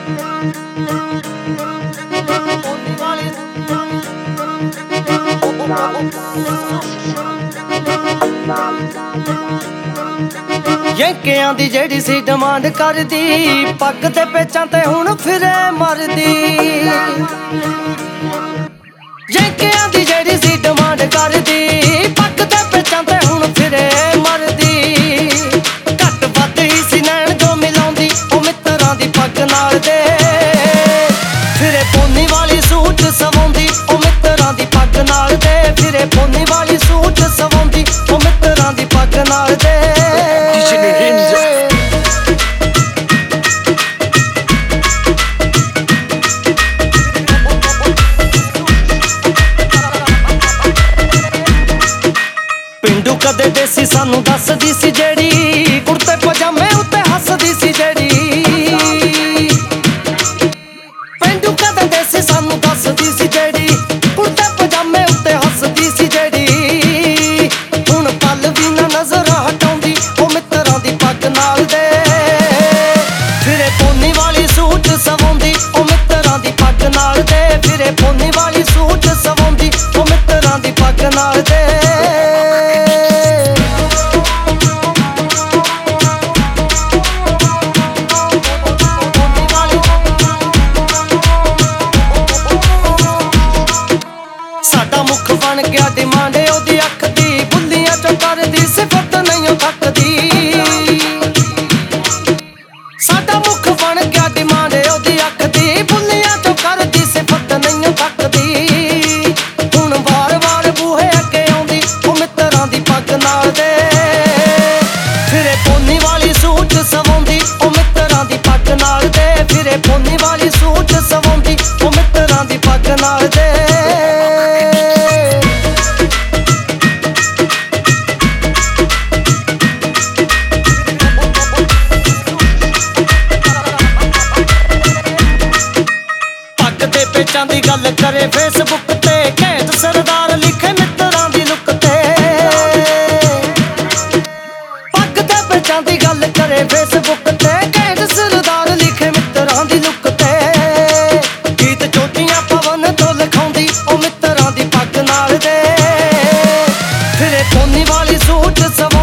ਯੰਕਿਆਂ ਦੀ ਜਿਹੜੀ ਸੀ ਡਿਮਾਂਡ ਕਰਦੀ, ਪੱਗ ਤੇ ਪੇਚਾਂ ਤੇ ਹੁਣ ਫਿਰੇ ਮਰਦੀ। ਯੰਕਿਆਂ ਦੀ ਜਿਹੜੀ ਸੀ ਡਿਮਾਂਡ ਕਰਦੀ, ਪੱਗ ਤੇ ਪੇਚਾਂ ਤੇ ਹੁਣ ਫਿਰੇ ਮਰਦੀ। ਘੱਟ ਵੱਧ ਹੀ ਸੀ ਨੈਣ ਜੋ ਮਿਲਾਉਂਦੀ, ਉਹ ਮਿੱਤਰਾਂ ਦੀ ਪੱਗ ਨਾਲ ਦੇ ਫਿਰੇ ਪੋਨੀ ਵਾਲੀ ਸੂਟ ਸਵਾਉਂਦੀ, ਉਹ ਮਿੱਤਰਾਂ ਦੀ ਪੱਗ ਨਾਲ ਦੇ ਫਿਰੇ ਪੋਨੀ ਵਾਲੀ ਸੂਟ ਸਵਾਉਂਦੀ, ਉਹ ਮਿੱਤਰਾਂ ਦੀ ਪੱਗ ਨਾਲ ਦੇ। ਪਿੰਡੂ ਕਦੇ ਦੇਸੀ ਸਾਨੂੰ ਦੱਸਦੀ ਸੀ ਜਿਹੜੀ, ਕੁੜਤੇ ਪਜਾਮੇ ਉੱਤੇ ਹੱਸਦੀ ਸੀ ਜਿਹੜੀ। ਪਿੰਡੂ ਕਦੇ ਦੇਸੀ ਸਾਨੂੰ ਦੱਸਦੀ ਸੀ ਜਿਹੜੀ, ਕੁੜਤੇ ਪਜਾਮੇ ਉੱਤੇ ਹੱਸਦੀ ਸੀ ਜਿਹੜੀ। ਹੁਣ ਪਲ ਵੀ ਨਾ ਨਜ਼ਰ ਹਟਾਉਂਦੀ, ਉਹ ਮਿੱਤਰਾਂ ਦੀ ਪੱਗ ਨਾਲ ਦੇ ਫਿਰੇ ਪੋਨੀ ਵਾਲੀ ਸੂਟ ਸਵਾਉਂਦੀ, ਉਹ ਮਿੱਤਰਾਂ ਦੀ ਪੱਗ ਨਾਲ ਦੇ ਫਿਰੇ ਪੋਨੀ ਵਾਲੀ ਸੂਟ ਸਵਾਉਂਦੀ, ਉਹ ਮਿੱਤਰਾਂ ਦੀ ਪੱਗ ਨਾਲ ਦੇ। ਸਾਡਾ ਮੁੱਖ ਬਣ ਗਿਆ ਡਿਮਾਂਡ ਉਹਦੀ ਅੱਖ ਦੀ, ਬੁੱਲੀਆਂ ਚੋਂ ਕਰਦੀ ਸਿਫਤ ਨਹੀਂ ਉਹ ਥੱਕਦੀ। ਸਾਡਾ ਮੁੱਖ ਬਣ ਗਿਆ ਡਿਮਾਂਡ ਉਹਦੀ ਅੱਖ ਦੀ, ਬੁੱਲੀਆਂ ਚੋਂ ਕਰਦੀ ਸਿਫਤ ਨਹੀਂ ਉਹ ਥੱਕਦੀ। ਹੁਣ ਵਾਰ-ਵਾਰ ਬੂਹੇ ਅੱਗੇ ਆਉਂਦੀ, ਉਹ ਮਿੱਤਰਾਂ ਦੀ ਪੱਗ ਨਾਲ ਦੇ ਫਿਰੇ ਪੋਨੀ ਵਾਲੀ ਸੂਟ ਸਵਾਉਂਦੀ, ਉਹ ਮਿੱਤਰਾਂ ਦੀ ਪੱਗ ਨਾਲ ਦੇ ਫਿਰੇ ਪੋਨੀ ਵਾਲੀ ਸੂਟ ਸਵਾਉਂਦੀ, ਉਹ ਮਿੱਤਰਾਂ ਦੀ ਪੱਗ ਨਾਲ ਦੇ। ਪੇਚਾਂ ਦੀ ਗੱਲ ਕਰੇ ਫੇਸਬੁੱਕ ਤੇ, ਘੈਂਟ ਸਰਦਾਰ ਲਿਖੇ ਮਿੱਤਰਾਂ ਦੀ ਲੁੱਕ ਤੇ। ਪੱਗ ਤੇ ਪੇਚਾਂ ਦੀ ਗੱਲ ਕਰੇ ਫੇਸਬੁੱਕ ਤੇ, ਘੈਂਟ ਸਰਦਾਰ ਲਿਖੇ ਮਿੱਤਰਾਂ ਦੀ ਲੁੱਕ ਤੇ। ਗੀਤ ਚੋਟੀਆਂ ਪਵਨ ਤੋਂ ਲਿਖਾਉਂਦੀ, ਉਹ ਮਿੱਤਰਾਂ ਦੀ ਪੱਗ ਨਾਲ ਦੇ ਫਿਰੇ ਪੋਨੀ ਵਾਲੀ ਸੂਟ